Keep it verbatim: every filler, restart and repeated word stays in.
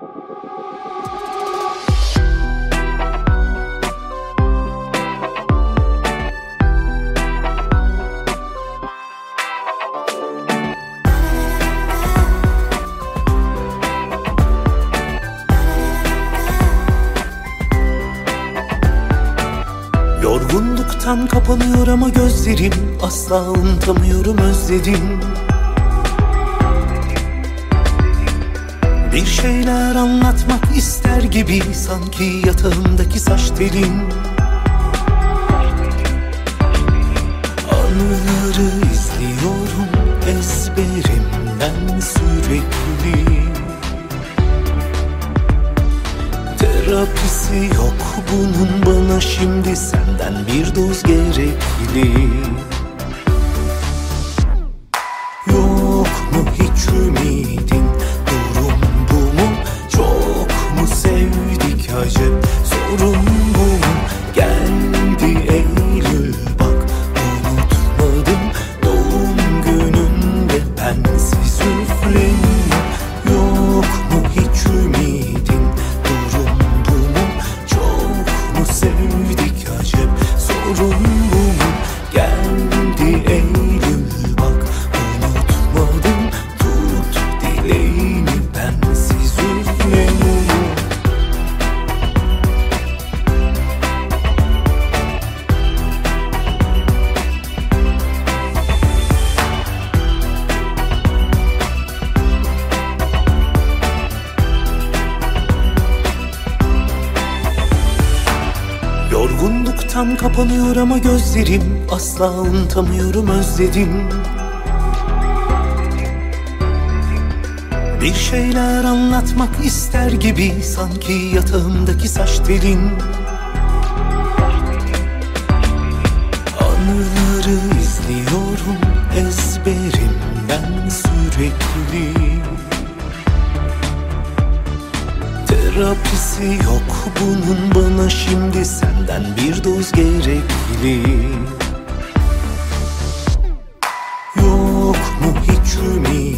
Yorgunluktan kapanıyor ama gözlerim, asla unutamıyorum, özledim. Bir şeyler anlatmak ister gibi, sanki yatağımdaki saç telin. Anıları izliyorum ezberimden sürekli. Terapisi yok bunun, bana şimdi senden bir doz gerekli. Yok mu hiç ümidin, durum bu mu? Çok mu sevdik acep, sorun bu mu? Geldi Eylül bak, unutmadım doğum gününde bensiz üfleniyor. Yok mu hiç ümidin, durum bu mu? Çok mu sevdik acep, sorun bu mu? Geldi Eylül bak, unutmadım tut dileğini, bensiz üfleniyor. Yorgunluktan kapanıyor ama gözlerim, asla unutamıyorum, özledim. Bir şeyler anlatmak ister gibi, sanki yatağımdaki saç telin. Anıları izliyorum ezberimden sürekli. Terapisi yok bunun, bana şimdi senden bir doz gerekli. Yok mu hiç ümit,